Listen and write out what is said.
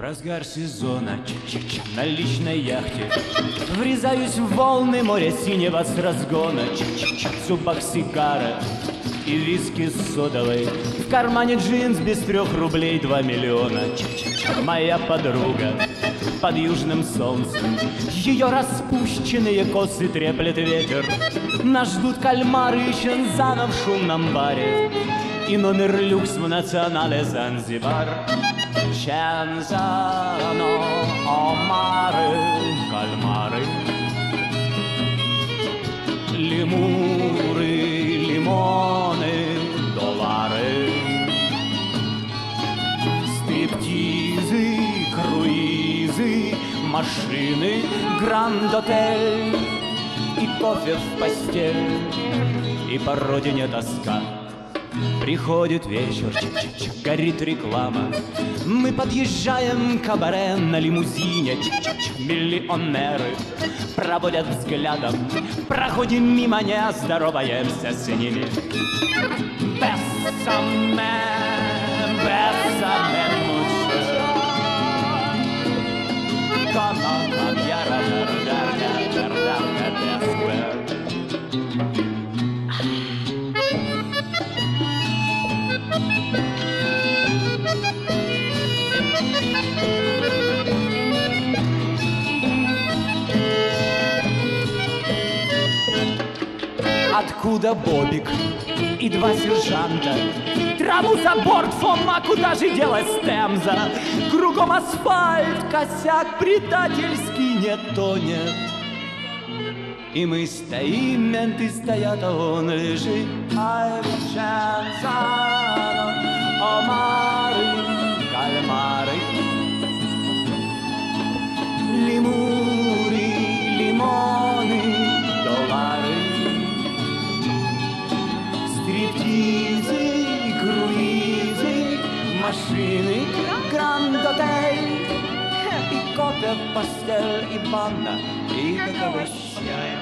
разгар сезона, на личной яхте врезаюсь в волны моря синего с разгона. В зубах сигара и виски содовой, в кармане джинс без 3 рублей 2 миллиона. Моя подруга под южным солнцем, ее распущенные косы треплет ветер. Нас ждут кальмары и чензана в шумном баре и номер люкс в национале Занзибар. Чензано, омары, кальмары, лемуры, лимоны, доллары, стриптизы, круизы, машины, гранд-отель и кофе в постель, и по родине тоска. Приходит вечер, горит реклама, мы подъезжаем к кабаре на лимузине. Миллионеры проводят взглядом, проходим мимо, не здороваемся с ними. Бесаме, бесаме мучо, коно камьяра вердарня, вердарня бесквер. Откуда Бобик и 2 сержанта? Траву за борт, Фома, куда же делась Темза? Кругом асфальт, косяк предательский не тонет. И мы стоим, менты стоят, а он лежит. Ай, Чензано, омары, кальмары, лемуры, лимоны, доллары, стриптизы, круизы, машины, гранд-отель, и кофе в постель, и ванна, и какого чая.